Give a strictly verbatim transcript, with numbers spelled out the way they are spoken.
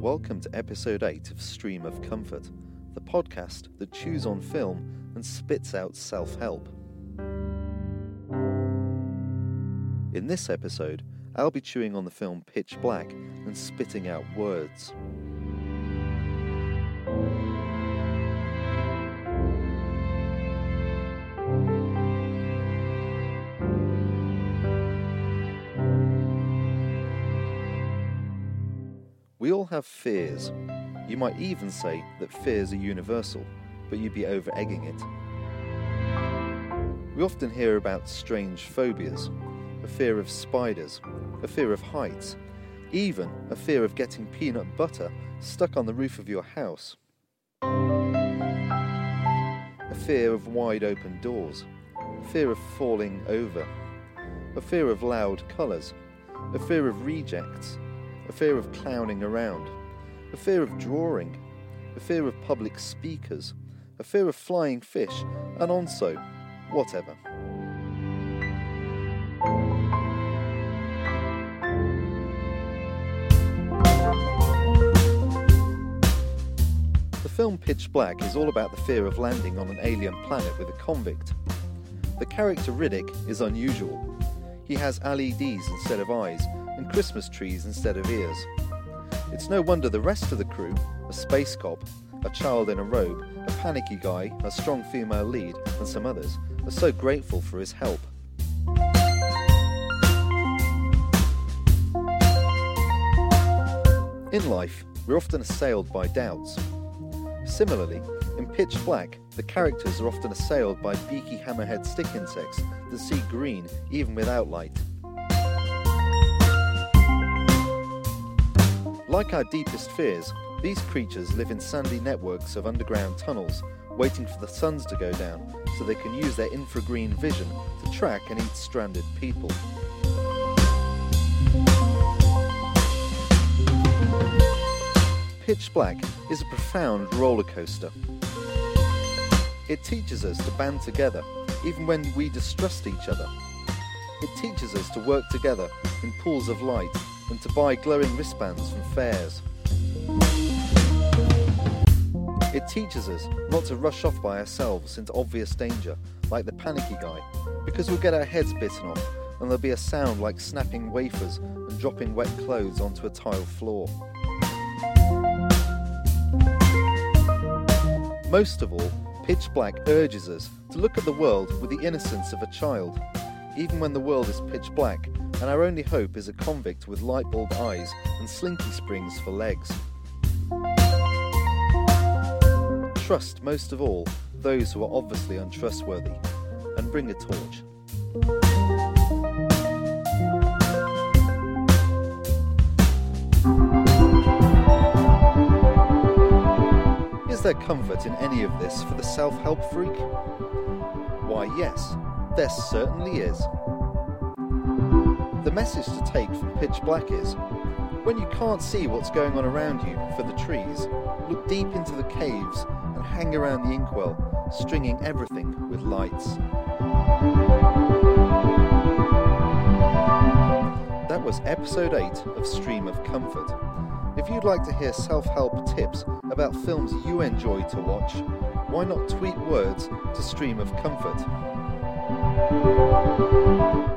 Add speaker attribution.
Speaker 1: welcome to episode eight of Stream of Comfort, the podcast that chews on film and spits out self-help. In this episode, I'll be chewing on the film Pitch Black and spitting out words. We all have fears. You might even say that fears are universal, but you'd be over-egging it. We often hear about strange phobias, a fear of spiders, a fear of heights, even a fear of getting peanut butter stuck on the roof of your house. A fear of wide open doors, a fear of falling over, a fear of loud colours, a fear of rejects, a fear of clowning around, a fear of drawing, a fear of public speakers, a fear of flying fish, and on so, whatever. The film Pitch Black is all about the fear of landing on an alien planet with a convict. The character Riddick is unusual. He has L E Ds instead of eyes, and Christmas trees instead of ears. It's no wonder the rest of the crew, a space cop, a child in a robe, a panicky guy, a strong female lead, and some others, are so grateful for his help. In life, we're often assailed by doubts. Similarly, in Pitch Black, the characters are often assailed by beaky hammerhead stick insects that see green even without light. Like our deepest fears, these creatures live in sandy networks of underground tunnels, waiting for the suns to go down so they can use their infragreen vision to track and eat stranded people. Pitch Black is a profound roller coaster. It teaches us to band together, even when we distrust each other. It teaches us to work together in pools of light and to buy glowing wristbands from fairs. It teaches us not to rush off by ourselves into obvious danger, like the panicky guy, because we'll get our heads bitten off and there'll be a sound like snapping wafers and dropping wet clothes onto a tile floor. Most of all, Pitch Black urges us to look at the world with the innocence of a child, even when the world is pitch black and our only hope is a convict with light bulb eyes and slinky springs for legs. Trust most of all those who are obviously untrustworthy, and bring a torch. Is there comfort in any of this for the self-help freak? Why, yes, there certainly is. The message to take from Pitch Black is, when you can't see what's going on around you for the trees, look deep into the caves and hang around the inkwell, stringing everything with lights. That was episode eight of Stream of Comfort. If you'd like to hear self-help tips about films you enjoy to watch, why not tweet words to Stream of Comfort?